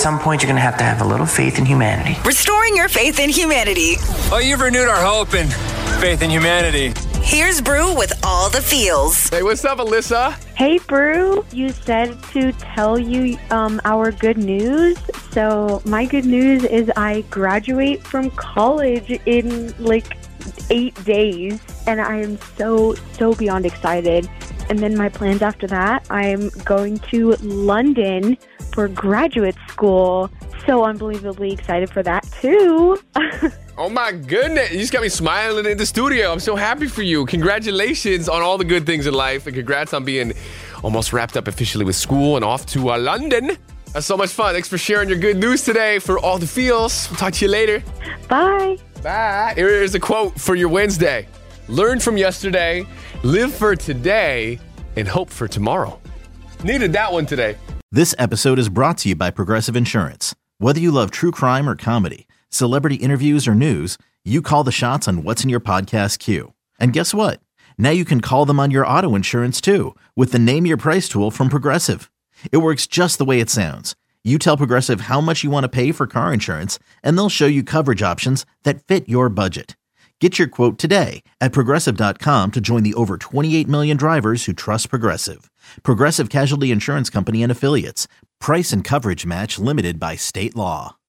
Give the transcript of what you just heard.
some point you're going to have a little faith in humanity. Restoring your faith in humanity. Oh, you've renewed our hope and faith in humanity. Here's Brew with all the feels. Hey, what's up, Alyssa? Hey, Brew. You said to tell you our good news. So my good news is I graduate from college in 8 days, and I am so beyond excited. And then my plans after that, I'm going to London for graduate school. So unbelievably excited for that too. Oh my goodness, you just got me smiling in the studio. I'm so happy for you. Congratulations on all the good things in life, and congrats on being almost wrapped up officially with school and off to London. That's so much fun. Thanks for sharing your good news today for all the feels. We'll talk to you later. Bye. Bye. Here's a quote for your Wednesday. Learn from yesterday, live for today, and hope for tomorrow. Needed that one today. This episode is brought to you by Progressive Insurance. Whether you love true crime or comedy, celebrity interviews or news, you call the shots on what's in your podcast queue. And guess what? Now you can call them on your auto insurance too with the Name Your Price tool from Progressive. It works just the way it sounds. You tell Progressive how much you want to pay for car insurance, and they'll show you coverage options that fit your budget. Get your quote today at Progressive.com to join the over 28 million drivers who trust Progressive. Progressive Casualty Insurance Company and Affiliates. Price and coverage match limited by state law.